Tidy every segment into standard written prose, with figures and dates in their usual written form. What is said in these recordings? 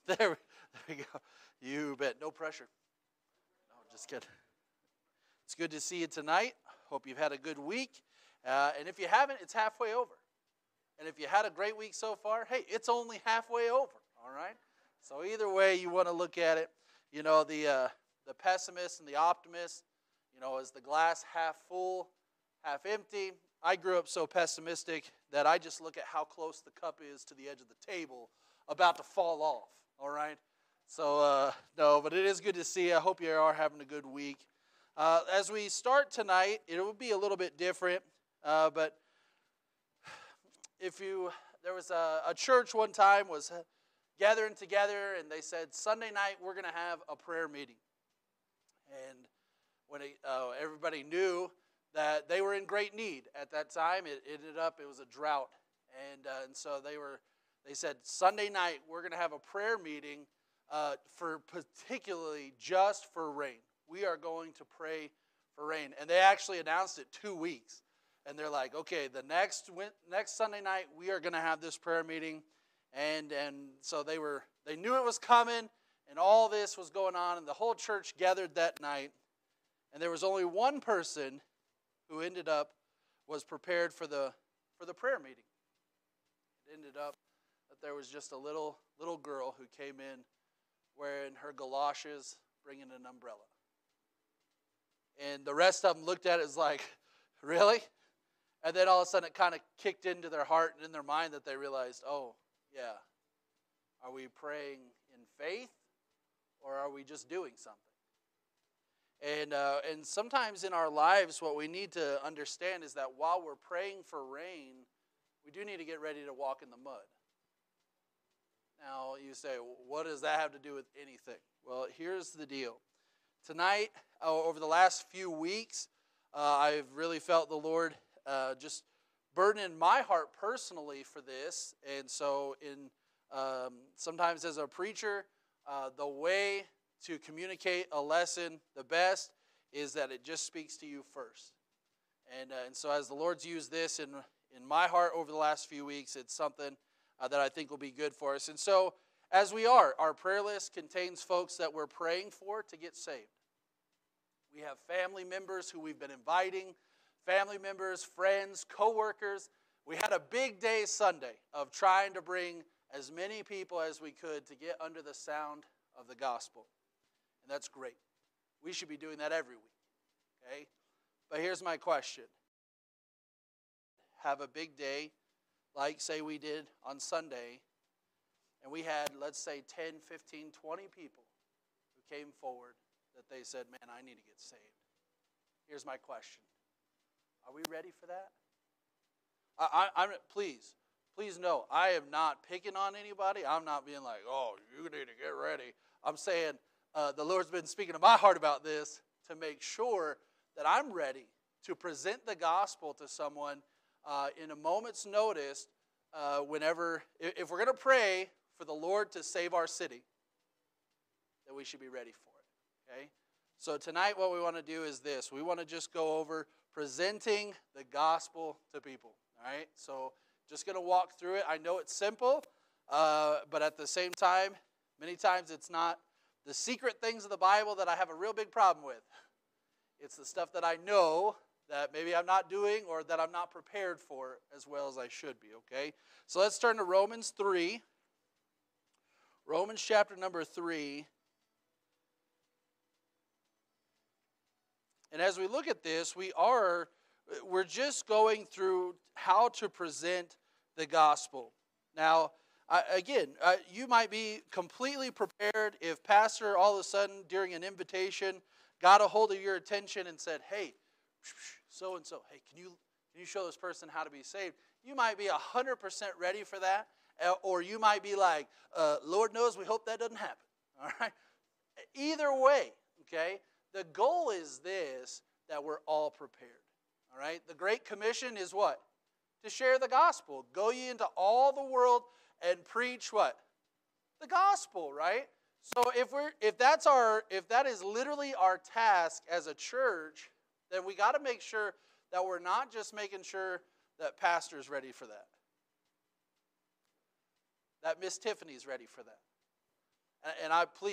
There we go. You bet. No pressure. No, just kidding. It's good to see you tonight. Hope you've had a good week. And if you haven't, it's halfway over. And if you had a great week so far, hey, it's only halfway over, all right? So either way you want to look at it, you know, the pessimist and the optimist, you know, is the glass half full, half empty? I grew up so pessimistic that I just look at how close the cup is to the edge of the table, about to fall off, all right? So, no, but it is good to see you. I hope you are having a good week. As we start tonight, it will be a little bit different, but there was a church one time was gathering together, and they said, Sunday night we're going to have a prayer meeting. And when everybody knew that they were in great need at that time, it was a drought. And so they said, Sunday night we're going to have a prayer meeting for particularly just for rain. We are going to pray for rain. And they actually announced it 2 weeks. And they're like, okay, the next Sunday night we are going to have this prayer meeting. And so they knew it was coming, and all this was going on, and the whole church gathered that night. And there was only one person who was prepared for the prayer meeting. It ended up that there was just a little girl who came in wearing her galoshes, bringing an umbrella. And the rest of them looked at it as like, really? And then all of a sudden it kind of kicked into their heart and in their mind that they realized, oh, yeah, are we praying in faith or are we just doing something? And sometimes in our lives what we need to understand is that while we're praying for rain, we do need to get ready to walk in the mud. Now you say, what does that have to do with anything? Well, here's the deal. Tonight, over the last few weeks, I've really felt the Lord just burden my heart personally for this. And so sometimes as a preacher, the way to communicate a lesson the best is that it just speaks to you first. And so as the Lord's used this in my heart over the last few weeks, it's something that I think will be good for us. And so as our prayer list contains folks that we're praying for to get saved. We have family members who we've been inviting, family members, friends, co-workers. We had a big day Sunday of trying to bring as many people as we could to get under the sound of the gospel. And that's great. We should be doing that every week, okay? But here's my question. Have a big day, like say we did on Sunday, and we had, let's say, 10, 15, 20 people who came forward that they said, man, I need to get saved. Here's my question. Are we ready for that? Please know, I am not picking on anybody. I'm not being like, oh, you need to get ready. I'm saying the Lord's been speaking to my heart about this to make sure that I'm ready to present the gospel to someone in a moment's notice if we're going to pray for the Lord to save our city, then we should be ready for it, okay? So tonight what we want to do is this. We want to just go over presenting the gospel to people, all right? So just going to walk through it. I know it's simple, but at the same time, many times it's not the secret things of the Bible that I have a real big problem with. It's the stuff that I know that maybe I'm not doing or that I'm not prepared for as well as I should be, okay? So let's turn to Romans 3. Romans chapter number 3. And as we look at this, we're just going through how to present the gospel. Now, you might be completely prepared if pastor all of a sudden during an invitation got a hold of your attention and said, hey, so-and-so, hey, can you show this person how to be saved? You might be 100% ready for that, or you might be like, Lord knows we hope that doesn't happen, all right? Either way, okay, the goal is this, that we're all prepared, all right? The Great Commission is what? To share the gospel. Go ye into all the world and preach what? The gospel, right? So if that is literally our task as a church, then we got to make sure that we're not just making sure that pastor's ready for that Miss Tiffany's ready for that. And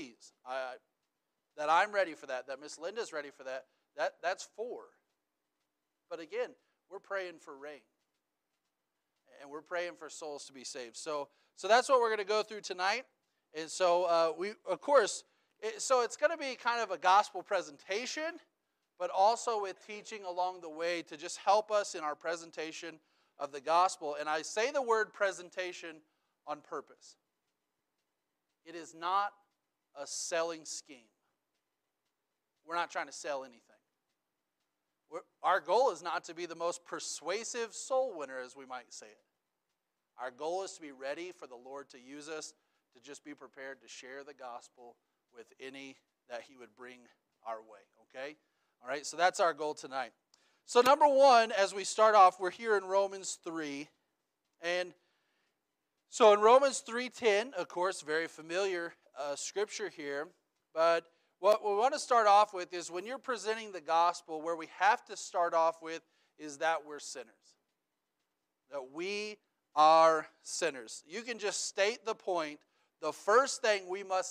that I'm ready for that Miss Linda's ready for that's for. But again, we're praying for rain. And we're praying for souls to be saved. So that's what we're going to go through tonight. And so it's going to be kind of a gospel presentation, but also with teaching along the way to just help us in our presentation of the gospel. And I say the word presentation on purpose. It is not a selling scheme. We're not trying to sell anything. Our goal is not to be the most persuasive soul winner, as we might say it. Our goal is to be ready for the Lord to use us, to just be prepared to share the gospel with any that he would bring our way, okay? All right, so that's our goal tonight. So number one, as we start off, we're here in Romans 3. And so in Romans 3:10, of course, very familiar scripture here, but what we want to start off with is when you're presenting the gospel, where we have to start off with is that we're sinners. That we are sinners. You can just state the point. The first thing we must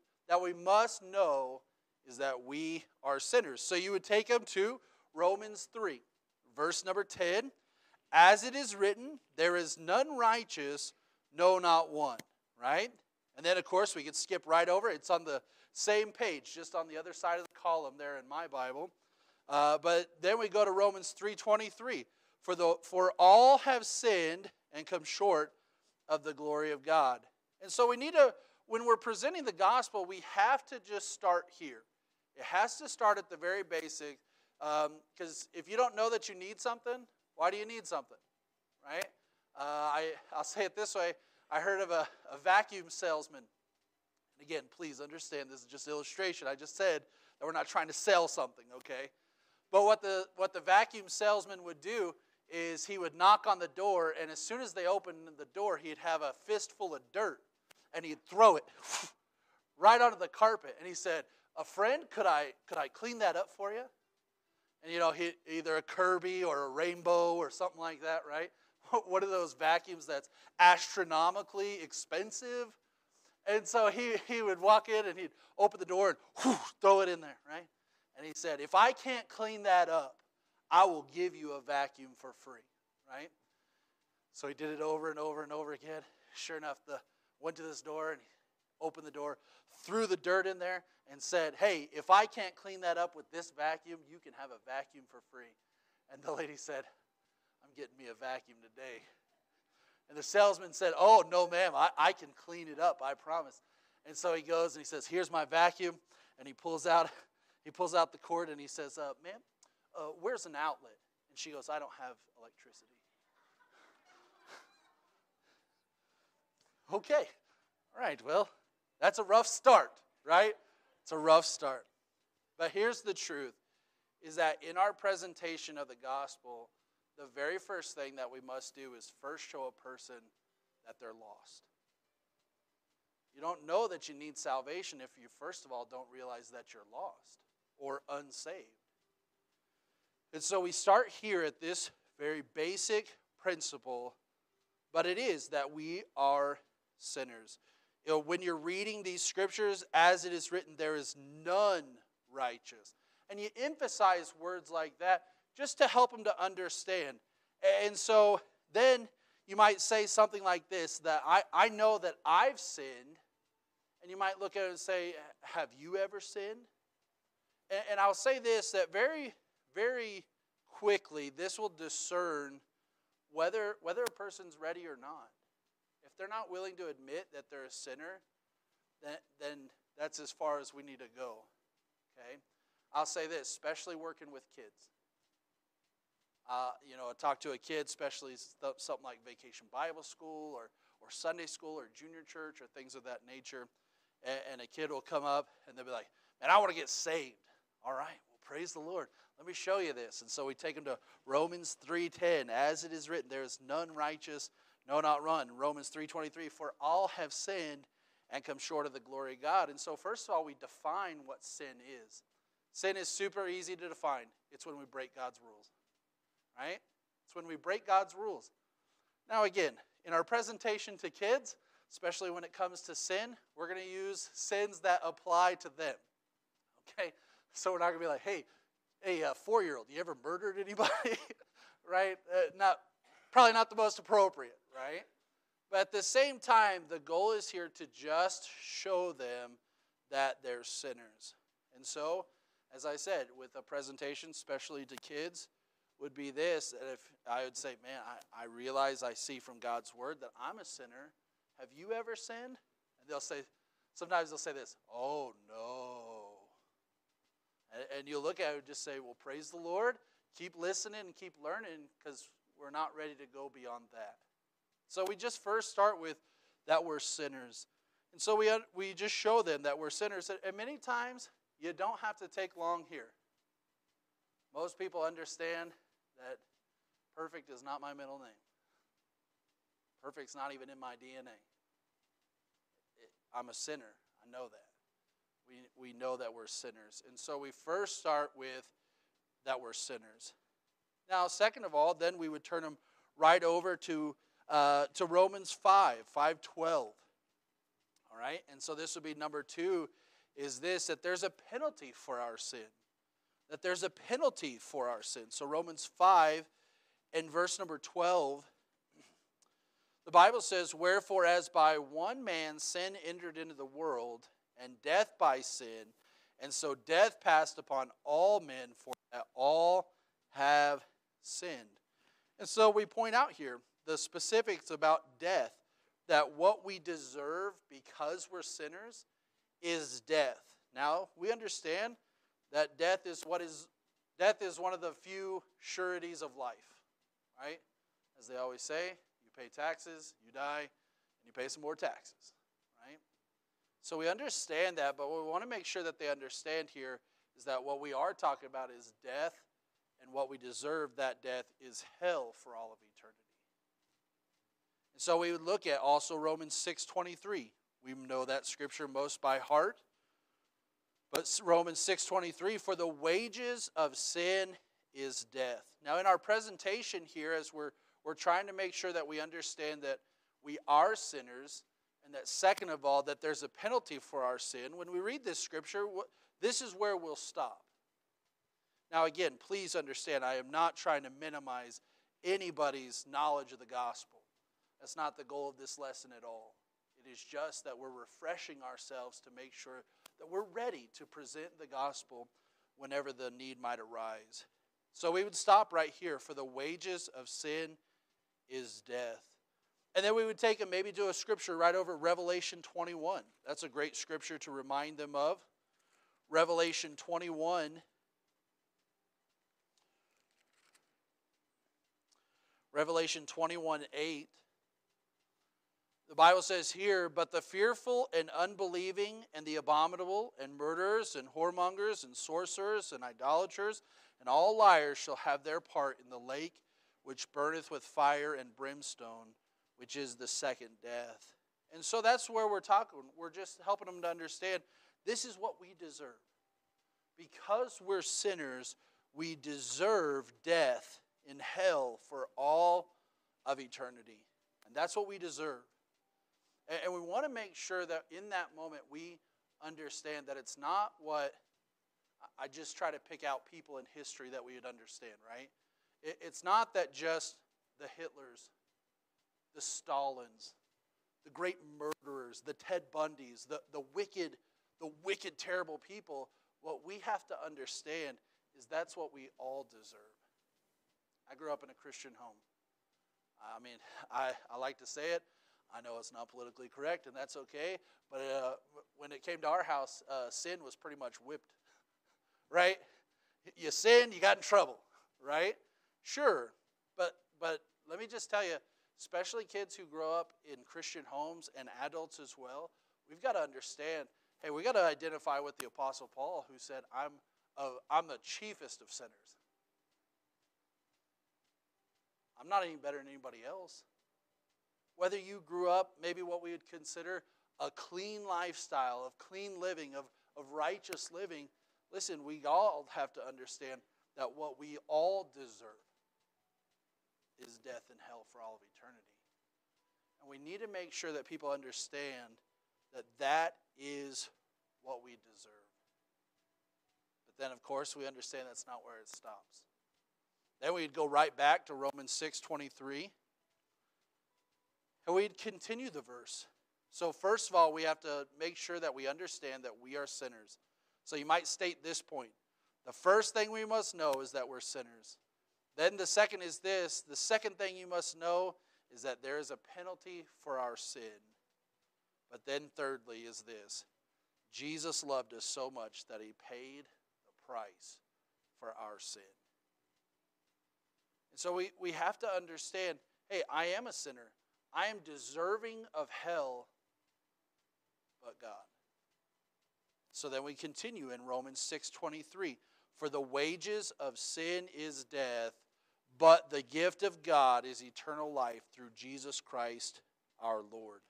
know is that we are sinners. So you would take them to Romans 3, verse number 10. As it is written, there is none righteous, no, not one. Right? And then, of course, we could skip right over. It's on the same page, just on the other side of the column there in my Bible. But then we go to Romans 3:23. For all have sinned and come short of the glory of God. And so when we're presenting the gospel, we have to just start here. It has to start at the very basic, because if you don't know that you need something, why do you need something, right? I'll say it this way. I heard of a vacuum salesman. Again, please understand, this is just illustration. I just said that we're not trying to sell something, okay? But what the vacuum salesman would do is he would knock on the door, and as soon as they opened the door, he'd have a fistful of dirt, and he'd throw it right onto the carpet. And he said, "A friend, could I clean that up for you?" And either a Kirby or a Rainbow or something like that, right? One of those vacuums that's astronomically expensive. And so he would walk in and he'd open the door and throw it in there, right? And he said, "If I can't clean that up, I will give you a vacuum for free," right? So he did it over and over and over again. Sure enough, went to this door and he opened the door, threw the dirt in there, and said, "Hey, if I can't clean that up with this vacuum, you can have a vacuum for free." And the lady said, "I'm getting me a vacuum today." And the salesman said, "Oh, no, ma'am, I can clean it up, I promise." And so he goes and he says, "Here's my vacuum." And he pulls out the cord and he says, "Ma'am, where's an outlet?" And she goes, "I don't have electricity." Okay, all right, well, that's a rough start, right? It's a rough start. But here's the truth, is that in our presentation of the gospel, the very first thing that we must do is first show a person that they're lost. You don't know that you need salvation if you, first of all, don't realize that you're lost or unsaved. And so we start here at this very basic principle, but it is that we are sinners. When you're reading these scriptures, as it is written, there is none righteous. And you emphasize words like that just to help them to understand. And so then you might say something like this, that I know that I've sinned. And you might look at it and say, "Have you ever sinned?" And I'll say this, that very, very quickly, this will discern whether a person's ready or not. If they're not willing to admit that they're a sinner, then that's as far as we need to go. Okay? I'll say this, especially working with kids. I talk to a kid, especially something like Vacation Bible School or Sunday school or junior church or things of that nature. And a kid will come up and they'll be like, "Man, I want to get saved." All right, well, praise the Lord. Let me show you this. And so we take them to Romans 3:10. As it is written, there is none righteous, no, not one. Romans 3:23, for all have sinned and come short of the glory of God. And so first of all, we define what sin is. Sin is super easy to define. It's when we break God's rules. Right? It's when we break God's rules. Now again, in our presentation to kids, especially when it comes to sin, we're going to use sins that apply to them. Okay? So we're not going to be like, hey, 4-year-old, you ever murdered anybody? Right? Probably not the most appropriate, right? But at the same time, the goal is here to just show them that they're sinners. And so, as I said, with a presentation, especially to kids, would be this. And if I would say, man, I realize I see from God's word that I'm a sinner. Have you ever sinned? And sometimes they'll say this, oh no. And you look at it and just say, well, praise the Lord. Keep listening and keep learning, because we're not ready to go beyond that. So we just first start with that we're sinners. And so we just show them that we're sinners. And many times, you don't have to take long here. Most people understand that perfect is not my middle name. Perfect's not even in my DNA. I'm a sinner. I know that. We know that we're sinners. And so we first start with that we're sinners. Now, second of all, then we would turn them right over to Romans 5:12. All right? And so this would be number 2, is this, that there's a penalty for our sin. That there's a penalty for our sin. So Romans 5 and verse number 12, the Bible says, wherefore as by one man sin entered into the world, and death by sin, and so death passed upon all men, for that all have sinned. And so we point out here the specifics about death, that what we deserve because we're sinners is death. Now, we understand that death is one of the few sureties of life, right? As they always say, you pay taxes, you die, and you pay some more taxes, right? So we understand that, but what we want to make sure that they understand here is that what we are talking about is death, and what we deserve, that death, is hell for all of eternity. And so we would look at also Romans 6:23. We know that scripture most by heart. But Romans 6:23, for the wages of sin is death. Now in our presentation here, as we're trying to make sure that we understand that we are sinners, and that second of all, that there's a penalty for our sin, when we read this scripture, this is where we'll stop. Now again, please understand, I am not trying to minimize anybody's knowledge of the gospel. That's not the goal of this lesson at all. It is just that we're refreshing ourselves to make sure that we're ready to present the gospel whenever the need might arise. So we would stop right here. For the wages of sin is death. And then we would take and maybe do a scripture right over Revelation 21. That's a great scripture to remind them of. Revelation 21. Revelation 21:8. The Bible says here, but the fearful and unbelieving and the abominable and murderers and whoremongers and sorcerers and idolaters and all liars shall have their part in the lake which burneth with fire and brimstone, which is the second death. And so that's where we're talking. We're just helping them to understand this is what we deserve. Because we're sinners, we deserve death in hell for all of eternity. And that's what we deserve. And we want to make sure that in that moment we understand that it's not what I just try to pick out people in history that we would understand, right? It's not that just the Hitlers, the Stalins, the great murderers, the Ted Bundys, the wicked, terrible people. What we have to understand is that's what we all deserve. I grew up in a Christian home. I mean, I like to say it. I know it's not politically correct, and that's okay. But when it came to our house, sin was pretty much whipped, right? You sinned, you got in trouble, right? Sure, but let me just tell you, especially kids who grow up in Christian homes and adults as well, we've got to understand, hey, we got to identify with the Apostle Paul, who said, I'm the chiefest of sinners. I'm not any better than anybody else. Whether you grew up, maybe what we would consider a clean lifestyle, of clean living, of righteous living, listen, we all have to understand that what we all deserve is death and hell for all of eternity. And we need to make sure that people understand that that is what we deserve. But then, of course, we understand that's not where it stops. Then we'd go right back to Romans 6:23. And we'd continue the verse. So first of all, we have to make sure that we understand that we are sinners. So you might state this point. The first thing we must know is that we're sinners. Then the second is this. The second thing you must know is that there is a penalty for our sin. But then thirdly is this. Jesus loved us so much that he paid the price for our sin. And so we have to understand, hey, I am a sinner. I am deserving of hell, but God. So then we continue in Romans 6:23. For the wages of sin is death, but the gift of God is eternal life through Jesus Christ our Lord.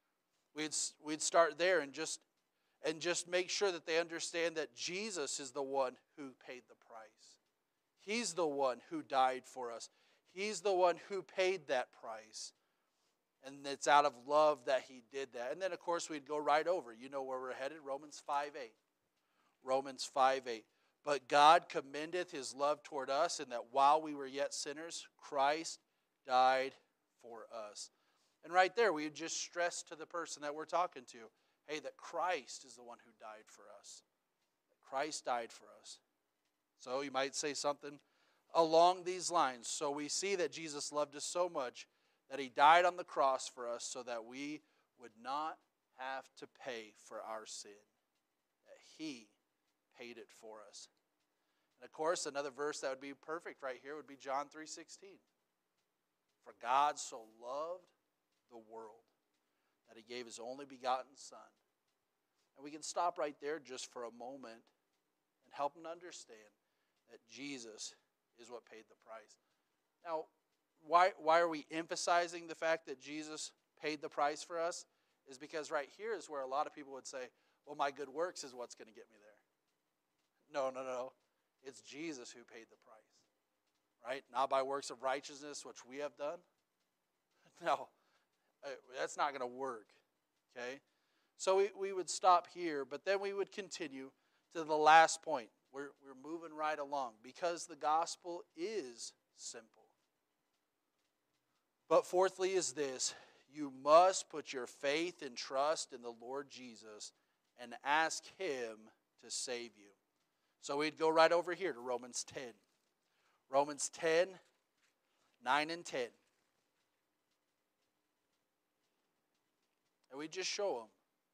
We'd start there and just make sure that they understand that Jesus is the one who paid the price. He's the one who died for us. He's the one who paid that price. And it's out of love that he did that. And then, of course, we'd go right over. You know where we're headed, Romans 5:8. Romans 5:8. But God commendeth his love toward us, in that while we were yet sinners, Christ died for us. And right there, we just stress to the person that we're talking to, hey, that Christ is the one who died for us. That Christ died for us. So you might say something along these lines. So we see that Jesus loved us so much that he died on the cross for us so that we would not have to pay for our sin. That he paid it for us. And of course, another verse that would be perfect right here would be John 3:16. For God so loved the world that he gave his only begotten Son. And we can stop right there just for a moment and help them understand that Jesus is what paid the price. Now, why are we emphasizing the fact that Jesus paid the price for us? Is because right here is where a lot of people would say, well, my good works is what's going to get me there. No. It's Jesus who paid the price. Right? Not by works of righteousness, which we have done. No, that's not going to work. Okay? So we would stop here, but then we would continue to the last point. We're moving right along because the gospel is simple. But fourthly is this, you must put your faith and trust in the Lord Jesus and ask him to save you. So we'd go right over here to Romans 10. Romans 10, 9 and 10. And we just show them.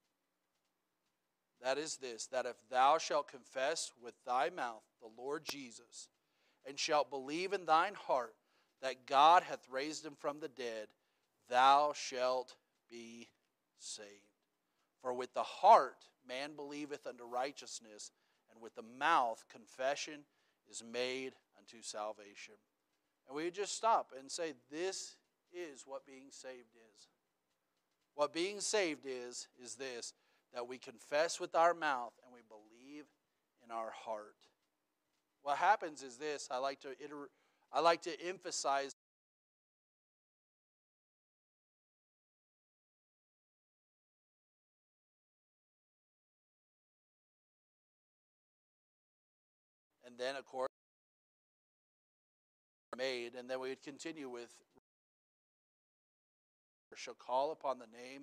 That is this, that if thou shalt confess with thy mouth the Lord Jesus, and shalt believe in thine heart that God hath raised him from the dead, thou shalt be saved. For with the heart man believeth unto righteousness, and with the mouth confession is made unto salvation. And we just stop and say, this is what being saved is. What being saved is this, that we confess with our mouth and we believe in our heart. What happens is this, I like to emphasize and then of course made, and then we would continue with shall call upon the name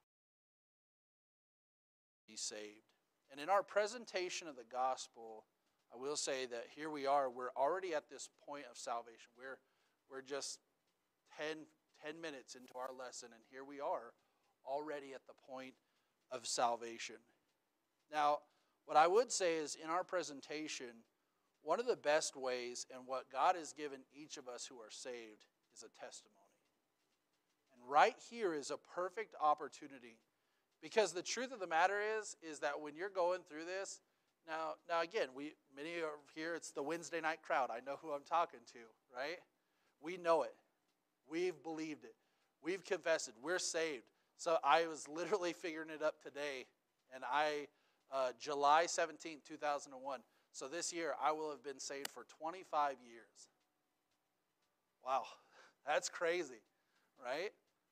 be saved. And in our presentation of the gospel, I will say that here we are, we're already at this point of salvation. We're just 10 minutes into our lesson, and here we are already at the point of salvation. Now, what I would say is in our presentation, one of the best ways and what God has given each of us who are saved is a testimony. And right here is a perfect opportunity, because the truth of the matter is that when you're going through this, now again, many of here, it's the Wednesday night crowd. I know who I'm talking to, right? We know it. We've believed it. We've confessed it. We're saved. So I was literally figuring it up today, and July 17, 2001. So this year, I will have been saved for 25 years. Wow, that's crazy, right?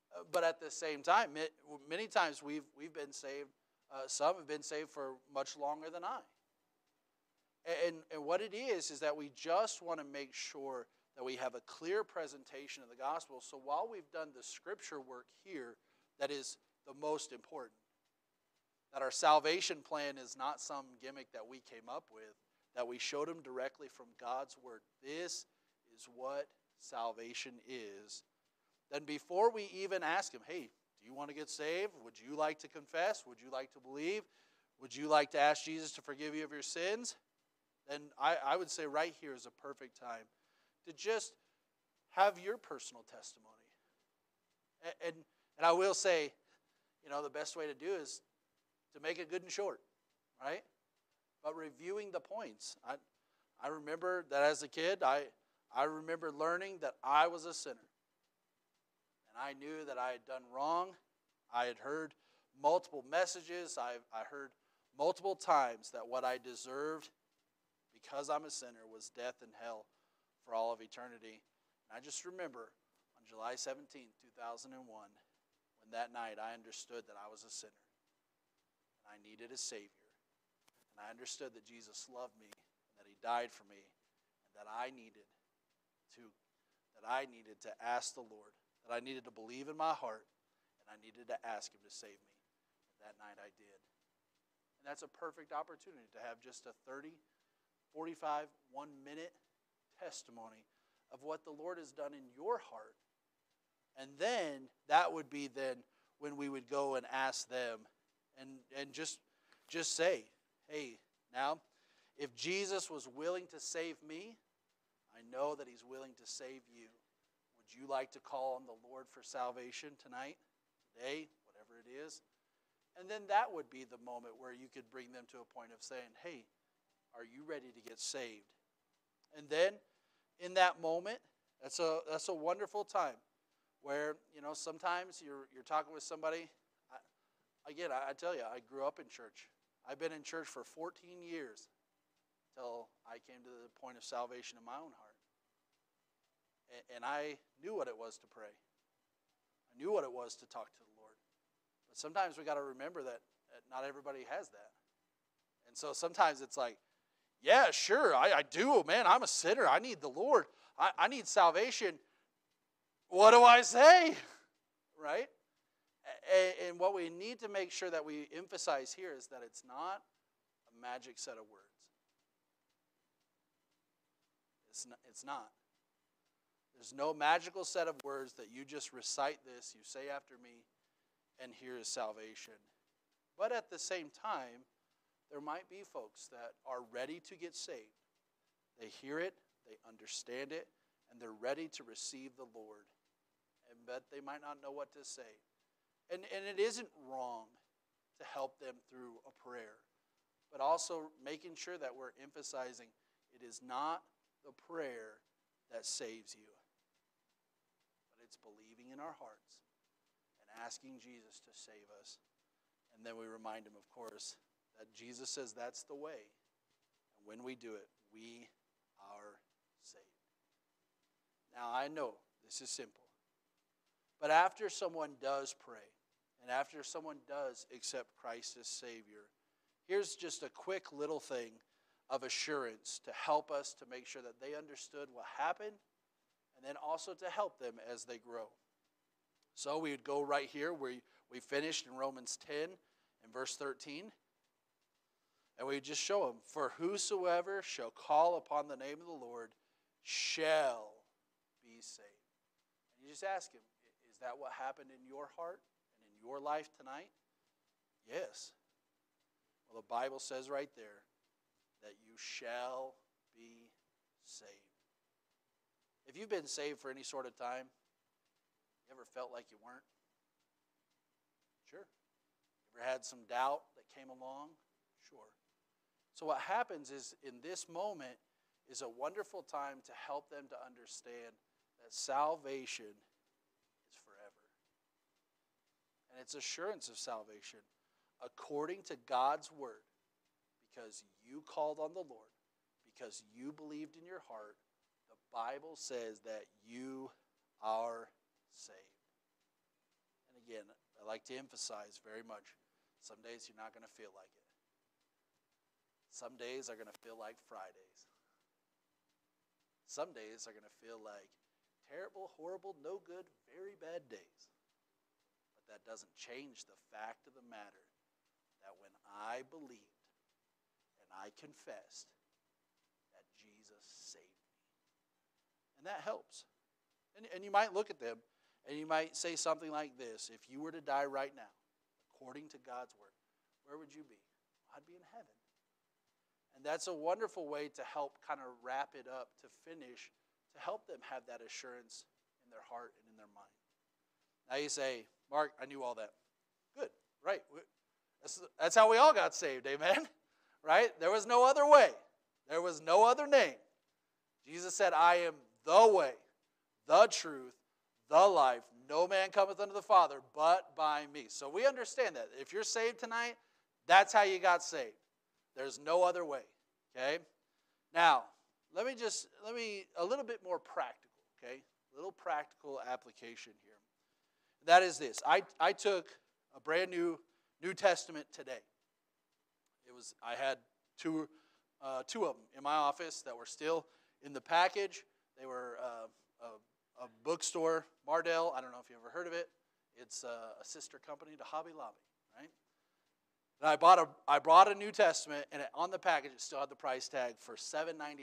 But at the same time, many times we've been saved. Some have been saved for much longer than I. And what it is that we just want to make sure that we have a clear presentation of the gospel. So while we've done the scripture work here, that is the most important. That our salvation plan is not some gimmick that we came up with, that we showed them directly from God's word. This is what salvation is. Then before we even ask him, hey, do you want to get saved? Would you like to confess? Would you like to believe? Would you like to ask Jesus to forgive you of your sins? Then I would say right here is a perfect time to just have your personal testimony. And I will say, the best way to do is to make it good and short, right? But reviewing the points. I remember that as a kid, I remember learning that I was a sinner. And I knew that I had done wrong. I had heard multiple messages. I heard multiple times that what I deserved because I'm a sinner was death and hell for all of eternity. And I just remember on July 17, 2001, when that night I understood that I was a sinner and I needed a Savior. And I understood that Jesus loved me and that he died for me and that I needed to ask the Lord, that I needed to believe in my heart and I needed to ask him to save me. And that night I did. And that's a perfect opportunity to have just a 30, 45, 1-minute testimony of what the Lord has done in your heart. And then that would be then when we would go and ask them and just say, hey, now, if Jesus was willing to save me, I know that he's willing to save you. Would you like to call on the Lord for salvation tonight, today, whatever it is? And then that would be the moment where you could bring them to a point of saying, hey, are you ready to get saved? And then in that moment, that's a wonderful time where, sometimes you're talking with somebody. I tell you, I grew up in church. I've been in church for 14 years until I came to the point of salvation in my own heart. And I knew what it was to pray. I knew what it was to talk to the Lord. But sometimes we got to remember that not everybody has that. And so sometimes it's like, yeah, sure, I do, man. I'm a sinner. I need the Lord. I need salvation. What do I say? Right? And what we need to make sure that we emphasize here is that it's not a magic set of words. It's not. There's no magical set of words that you just recite this, you say after me, and here is salvation. But at the same time, there might be folks that are ready to get saved. They hear it, they understand it, and they're ready to receive the Lord. But they might not know what to say. And it isn't wrong to help them through a prayer, but also making sure that we're emphasizing it is not the prayer that saves you, but it's believing in our hearts and asking Jesus to save us. And then we remind him, of course, that Jesus says that's the way. And when we do it, we are saved. Now, I know this is simple. But after someone does pray, and after someone does accept Christ as Savior, here's just a quick little thing of assurance to help us to make sure that they understood what happened, and then also to help them as they grow. So we would go right here where we finished in Romans 10 and verse 13. And we just show them, for whosoever shall call upon the name of the Lord shall be saved. And you just ask him, is that what happened in your heart and in your life tonight? Yes. Well, the Bible says right there that you shall be saved. If you've been saved for any sort of time, you ever felt like you weren't? Sure. Ever had some doubt that came along? Sure. So what happens is in this moment is a wonderful time to help them to understand that salvation is forever. And it's assurance of salvation according to God's word, because you called on the Lord, because you believed in your heart. The Bible says that you are saved. again, I like to emphasize very much, some days you're not going to feel like it. Some days are going to feel like Fridays. Some days are going to feel like terrible, horrible, no good, very bad days. But that doesn't change the fact of the matter that when I believed and I confessed that Jesus saved me. And that helps. And you might look at them and you might say something like this: if you were to die right now, according to God's word, where would you be? I'd be in heaven. And that's a wonderful way to help kind of wrap it up, to finish, to help them have that assurance in their heart and in their mind. Now you say, Mark, I knew all that. Good, right. That's how we all got saved, amen? Right? There was no other way. There was no other name. Jesus said, I am the way, the truth, the life. No man cometh unto the Father but by me. So we understand that. If you're saved tonight, that's how you got saved. There's no other way, okay? Now, let me a little bit more practical, okay? A little practical application here. That is this. I took a brand new New Testament today. I had two of them in my office that were still in the package. They were a bookstore, Mardel. I don't know if you ever heard of it. It's a sister company to Hobby Lobby, right? And I bought a New Testament, and on the package it still had the price tag for $7.99, $8.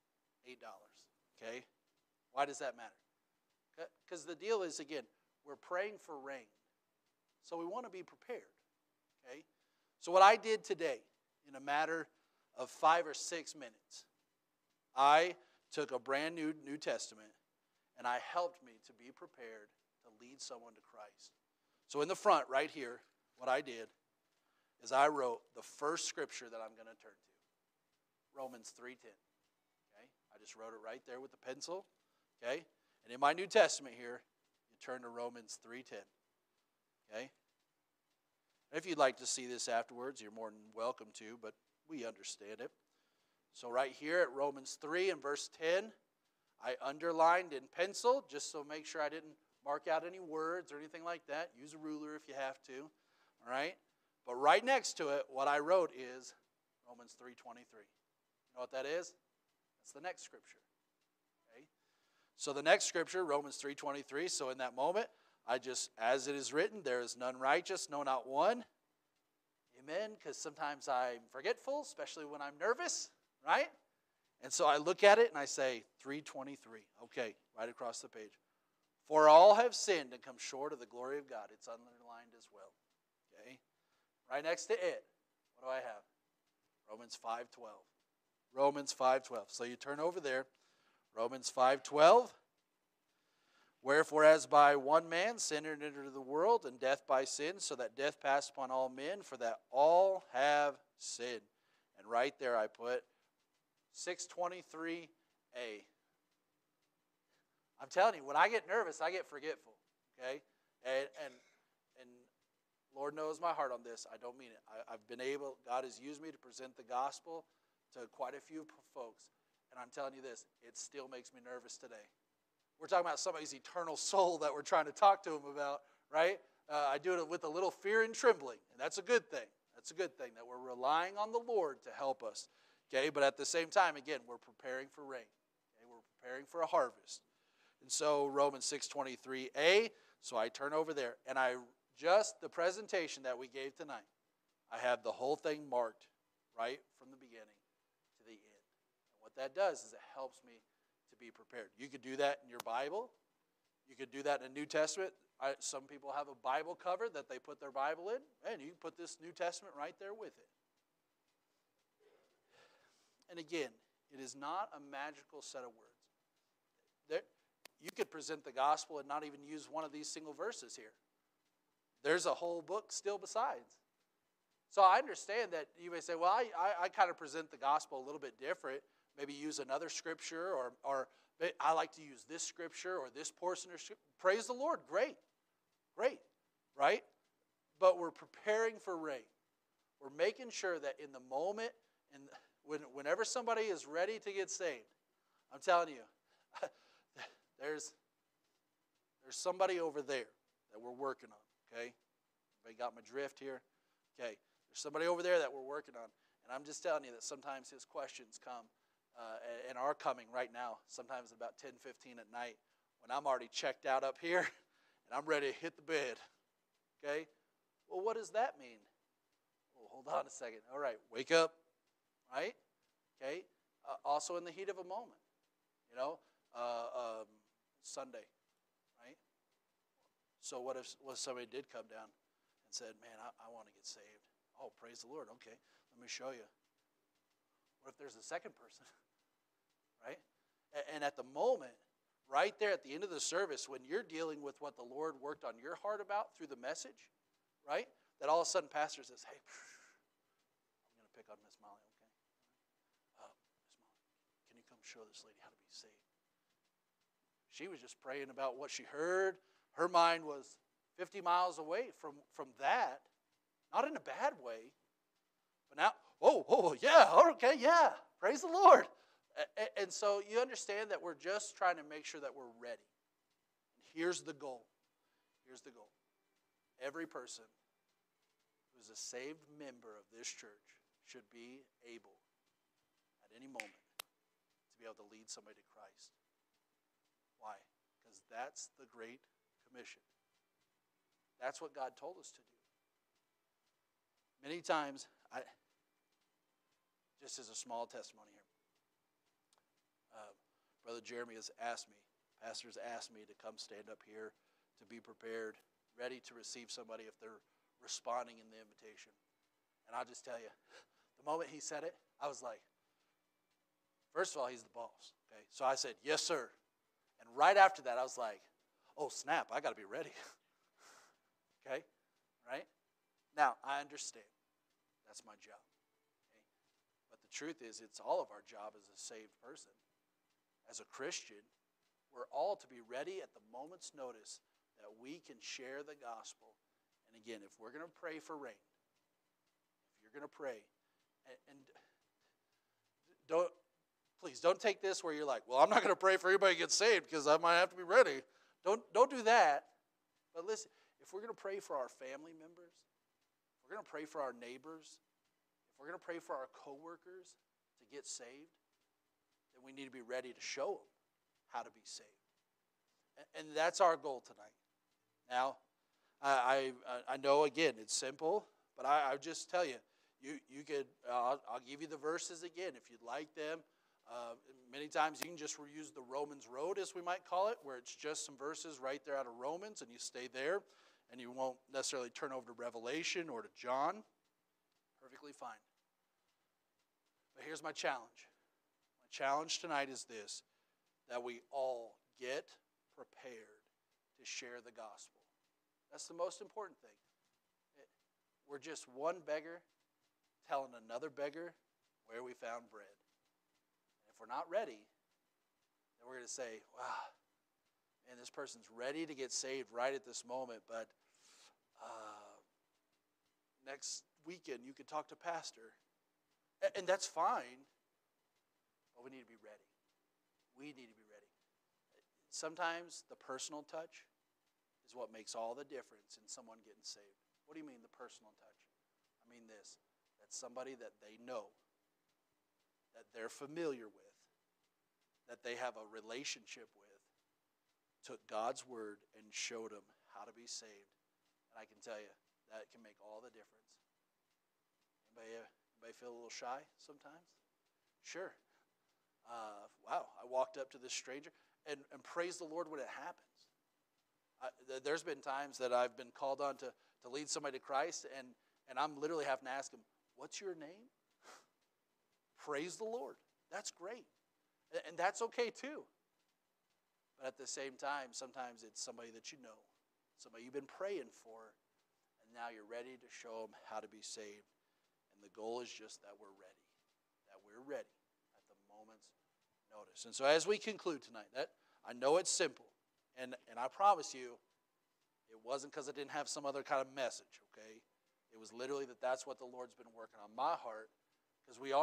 Okay, why does that matter? Because the deal is, again, we're praying for rain, so we want to be prepared. Okay, so what I did today, in a matter of 5 or 6 minutes, I took a brand new New Testament, and I helped me to be prepared to lead someone to Christ. So in the front, right here, what I did is I wrote the first scripture that I'm going to turn to, Romans 3:10. Okay, I just wrote it right there with the pencil. Okay, and in my New Testament here, you turn to Romans 3:10. Okay, and if you'd like to see this afterwards, you're more than welcome to, but we understand it. So right here at Romans 3 and verse 10, I underlined in pencil just so make sure I didn't mark out any words or anything like that. Use a ruler if you have to. All right. But right next to it, what I wrote is Romans 3:23. You know what that is? That's the next scripture. Okay? So the next scripture, Romans 3:23. So in that moment, I just, as it is written, there is none righteous, no, not one. Amen? Because sometimes I'm forgetful, especially when I'm nervous, right? And so I look at it and I say 3:23. Okay, right across the page. For all have sinned and come short of the glory of God. It's underlined as well. Okay? Right next to it, what do I have? Romans 5:12. Romans 5:12. So you turn over there. Romans 5:12. Wherefore, as by one man sin entered into the world, and death by sin, so that death passed upon all men, for that all have sinned. And right there I put 623a. I'm telling you, when I get nervous, I get forgetful. Okay? And Lord knows my heart on this. I don't mean it. God has used me to present the gospel to quite a few folks. And I'm telling you this, it still makes me nervous today. We're talking about somebody's eternal soul that we're trying to talk to them about, right? I do it with a little fear and trembling, and that's a good thing. That's a good thing, that we're relying on the Lord to help us. Okay, but at the same time, again, we're preparing for rain. Okay, we're preparing for a harvest. And so Romans 6:23a, so I turn over there, and the presentation that we gave tonight, I have the whole thing marked right from the beginning to the end. And what that does is it helps me to be prepared. You could do that in your Bible. You could do that in the New Testament. Some people have a Bible cover that they put their Bible in, and you can put this New Testament right there with it. And again, it is not a magical set of words. You could present the gospel and not even use one of these single verses here. There's a whole book still besides. So I understand that you may say, well, I kind of present the gospel a little bit different. Maybe use another scripture, or I like to use this scripture or this portion of scripture. Praise the Lord. Great. Right? But we're preparing for rain. We're making sure that in the moment, and whenever somebody is ready to get saved, I'm telling you, there's somebody over there that we're working on. Okay? Everybody got my drift here? Okay. There's somebody over there that we're working on. And I'm just telling you that sometimes his questions come and are coming right now, sometimes about 10:15 at night when I'm already checked out up here and I'm ready to hit the bed. Okay? Well, what does that mean? Well, hold on a second. All right, wake up. Right? Okay? Also in the heat of a moment. Sunday. Right? So what if somebody did come down and said, man, I want to get saved. Oh, praise the Lord. Okay, let me show you. What if there's a second person? Right? And at the moment, right there at the end of the service, when you're dealing with what the Lord worked on your heart about through the message, right? That all of a sudden pastor says, hey, I'm going to pick on Miss Molly, okay? Miss Molly, can you come show this lady how to be saved? She was just praying about what she heard. Her mind was 50 miles away from that. Not in a bad way. But now, yeah, okay, yeah. Praise the Lord. And so you understand that we're just trying to make sure that we're ready. And here's the goal. Here's the goal. Every person who's a saved member of this church should be able, at any moment, to be able to lead somebody to Christ. Why? Because that's the Great Commission. That's what God told us to do. Many times, just as a small testimony here, Brother Jeremy has asked me, pastors asked me to come stand up here, to be prepared, ready to receive somebody if they're responding in the invitation. And I'll just tell you, the moment he said it, I was like, first of all, he's the boss. Okay, so I said, yes, sir. And right after that, I was like, oh, snap, I got to be ready. Okay, right? Now, I understand. That's my job. Okay? But the truth is, it's all of our job as a saved person. As a Christian, we're all to be ready at the moment's notice that we can share the gospel. And again, if we're going to pray for rain, if you're going to pray, and please don't take this where you're like, well, I'm not going to pray for everybody to get saved because I might have to be ready. Don't do that. But listen, if we're going to pray for our family members, if we're going to pray for our neighbors, if we're going to pray for our coworkers to get saved, then we need to be ready to show them how to be saved. And that's our goal tonight. Now, I know, again, it's simple, but I just tell you, you could, I'll give you the verses again if you'd like them. Many times you can just use the Romans Road, as we might call it, where it's just some verses right there out of Romans, and you stay there, and you won't necessarily turn over to Revelation or to John. Perfectly fine. But here's my challenge. My challenge tonight is this, that we all get prepared to share the gospel. That's the most important thing. We're just one beggar telling another beggar where we found bread. And if we're not ready, then we're going to say, wow, man, this person's ready to get saved right at this moment, but next weekend you could talk to pastor. And that's fine, but we need to be ready. We need to be ready. Sometimes the personal touch is what makes all the difference in someone getting saved. What do you mean the personal touch? I mean this, that somebody that they know, that they're familiar with, that they have a relationship with, took God's word and showed them how to be saved. And I can tell you, that can make all the difference. Anybody feel a little shy sometimes? Sure. Wow, I walked up to this stranger, and praise the Lord when it happens. There's been times that I've been called on to lead somebody to Christ, and I'm literally having to ask them, what's your name? Praise the Lord. That's great. And that's okay too. But at the same time, sometimes it's somebody that you know, somebody you've been praying for, and now you're ready to show them how to be saved. And the goal is just that we're ready at the moment's notice. And so as we conclude tonight, that I know it's simple, and I promise you, it wasn't because I didn't have some other kind of message, okay? It was literally that's what the Lord's been working on my heart, because we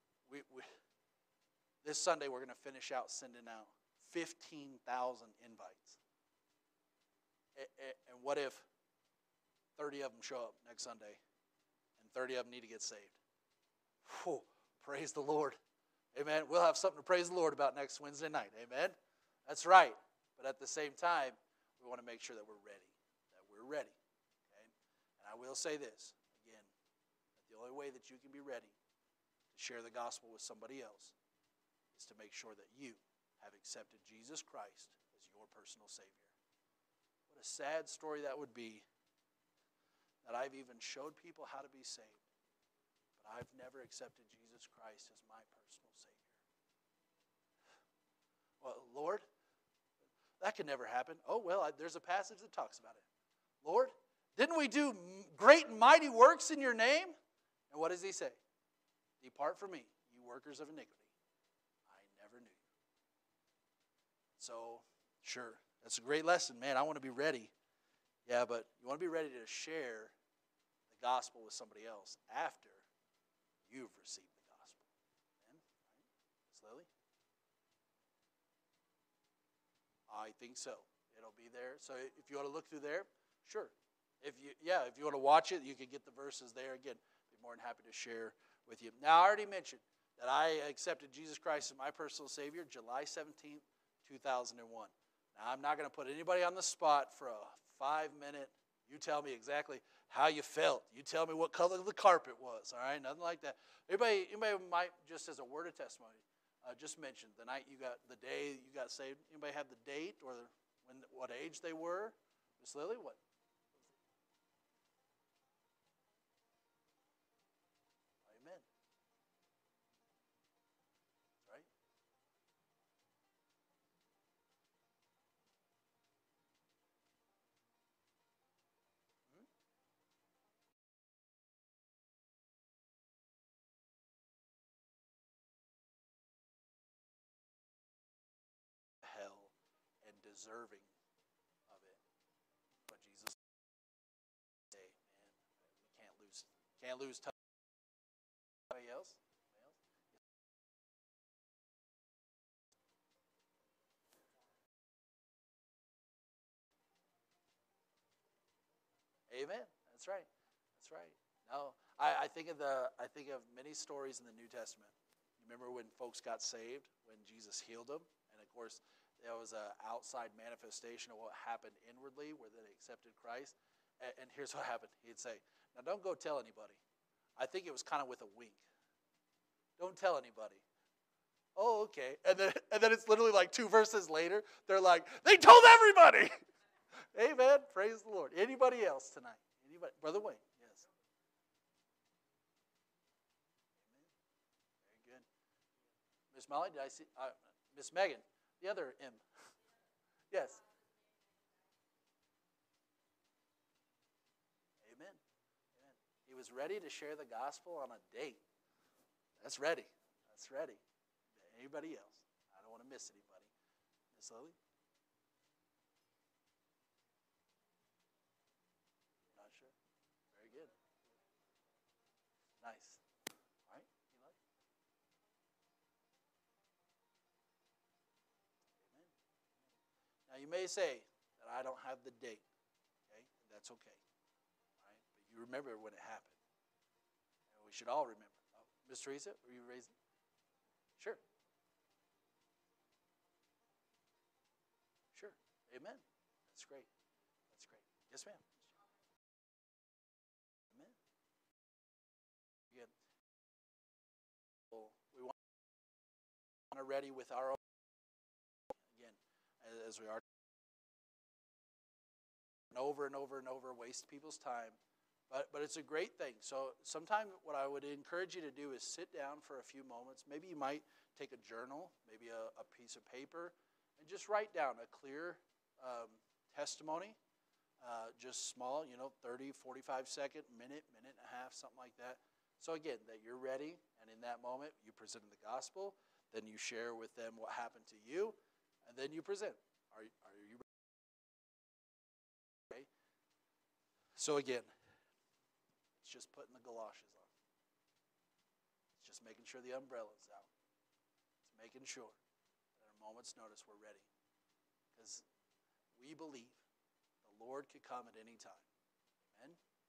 this Sunday we're going to finish out sending out 15,000 invites. And what if 30 of them show up next Sunday, and 30 of them need to get saved. Whew, praise the Lord. Amen. We'll have something to praise the Lord about next Wednesday night. Amen. That's right. But at the same time, we want to make sure that we're ready. That we're ready. Okay? And I will say this, again, that the only way that you can be ready to share the gospel with somebody else is to make sure that you have accepted Jesus Christ as your personal Savior. What a sad story that would be, that I've even showed people how to be saved, but I've never accepted Jesus Christ as my personal Savior. Well, Lord, that could never happen. Oh, well, there's a passage that talks about it. Lord, didn't we do great and mighty works in your name? And what does he say? Depart from me, you workers of iniquity. I never knew you. So, sure, that's a great lesson, man. I want to be ready. Yeah, but you want to be ready to share the gospel with somebody else after you've received the gospel. Amen? Right? Miss Lily? I think so. It'll be there. So if you want to look through there, sure. If you want to watch it, you can get the verses there. Again, be more than happy to share with you. Now, I already mentioned that I accepted Jesus Christ as my personal Savior July 17th, 2001. Now, I'm not going to put anybody on the spot for a 5-minute, you tell me exactly how you felt. You tell me what color the carpet was, all right? Nothing like that. Anybody might, just as a word of testimony, just mention the night you got, the day you got saved. Anybody have the date or what age they were? Miss Lily, what? Amen. Right? Hmm? Hell and deserving of it. But Jesus said, man, we can't lose touch. Anybody else? Amen. That's right. That's right. No, I think of many stories in the New Testament. You remember when folks got saved, when Jesus healed them, and of course there was an outside manifestation of what happened inwardly, where they accepted Christ. And here's what happened. He'd say, "Now don't go tell anybody." I think it was kind of with a wink. Don't tell anybody. Oh, okay. And then it's literally like 2 verses later. They're like, they told everybody. Amen. Praise the Lord. Anybody else tonight? Anybody? Brother Wayne. Yes. Amen. Very good. Miss Molly, did I see? Miss Megan, the other M. Yes. Amen. Amen. He was ready to share the gospel on a date. That's ready. That's ready. Anybody else? I don't want to miss anybody. Miss Lily? Not sure. Very good. Nice. All right, Eli? Amen. Now you may say that I don't have the date, okay? That's okay. All right? But you remember when it happened. And we should all remember. Oh, Miss Teresa, were you raising? Sure. Sure. Amen. That's great. That's great. Yes, ma'am. Amen. Again, we want to ready with our own, again, as we are over and over and over, waste people's time. But it's a great thing. So sometimes what I would encourage you to do is sit down for a few moments. Maybe you might take a journal, maybe a piece of paper, and just write down a clear testimony, just small, 30, 45-second, minute and a half, something like that. So again, that you're ready, and in that moment, you present the gospel, then you share with them what happened to you, and then you present. Are you ready? Okay. So again, it's just putting the galoshes on. It's just making sure the umbrella's out. It's making sure that at a moment's notice we're ready. Because we believe the Lord could come at any time. Amen?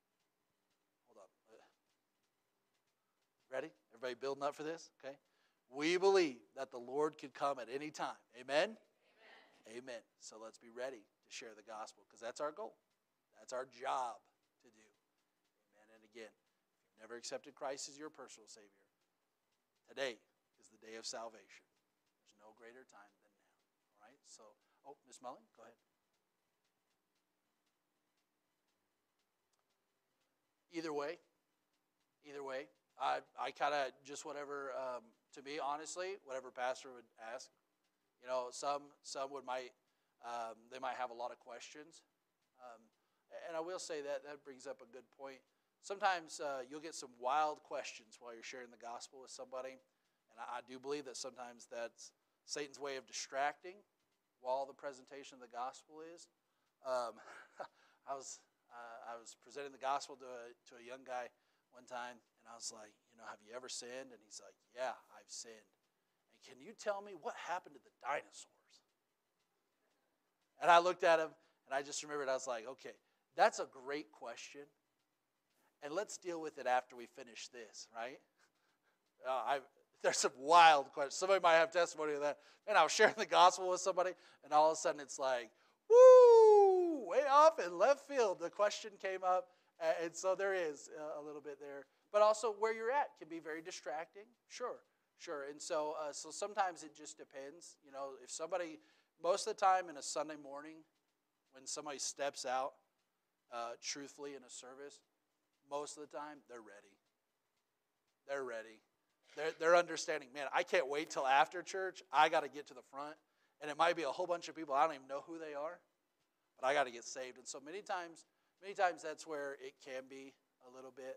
Everybody building up for this? Okay. We believe that the Lord could come at any time. Amen? Amen. So let's be ready to share the gospel because that's our goal. That's our job to do. Amen. And again, if you've never accepted Christ as your personal Savior, today is the day of salvation. There's no greater time than now. All right? So, Miss Mullen, go ahead. Either way, I kind of just whatever, to me, honestly, whatever pastor would ask. You know, some might they might have a lot of questions, and I will say that brings up a good point. Sometimes you'll get some wild questions while you're sharing the gospel with somebody, and I do believe that sometimes that's Satan's way of distracting while the presentation of the gospel is. I was presenting the gospel to a young guy one time, and I was like, have you ever sinned? And he's like, yeah, I've sinned. And can you tell me what happened to the dinosaurs? And I looked at him, and I just remembered, I was like, okay, that's a great question, and let's deal with it after we finish this, right? There's some wild questions. Somebody might have testimony of that. And I was sharing the gospel with somebody, and all of a sudden it's like, woo, way off in left field. The question came up, and so there is a little bit there. But also where you're at can be very distracting. Sure. And so sometimes it just depends. If somebody, most of the time in a Sunday morning, when somebody steps out truthfully in a service, most of the time they're ready. They're ready. They're understanding, man, I can't wait till after church. I got to get to the front. And it might be a whole bunch of people, I don't even know who they are, but I got to get saved. And so many times that's where it can be a little bit,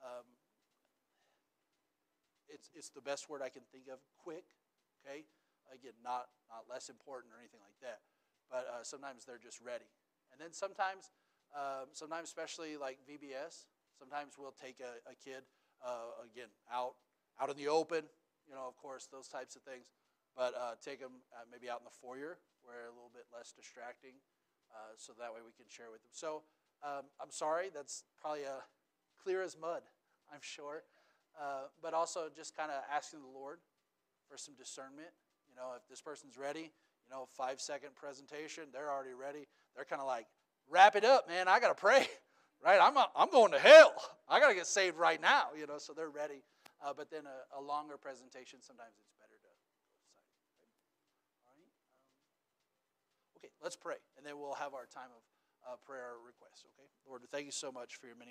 it's the best word I can think of, quick, okay? Again, not less important or anything like that, but sometimes they're just ready. And then sometimes especially like VBS, sometimes we'll take a kid, again, out in the open, of course, those types of things. But take them maybe out in the foyer where a little bit less distracting, so that way we can share with them. So I'm sorry, that's probably clear as mud, I'm sure. But also just kind of asking the Lord for some discernment. If this person's ready, 5-second presentation, they're already ready. They're kind of like, wrap it up, man, I got to pray, right? I'm going to hell. I got to get saved right now, so they're ready. But then a longer presentation, sometimes it's better to go aside. All right. Okay, let's pray, and then we'll have our time of prayer requests. Okay, Lord, thank you so much for your many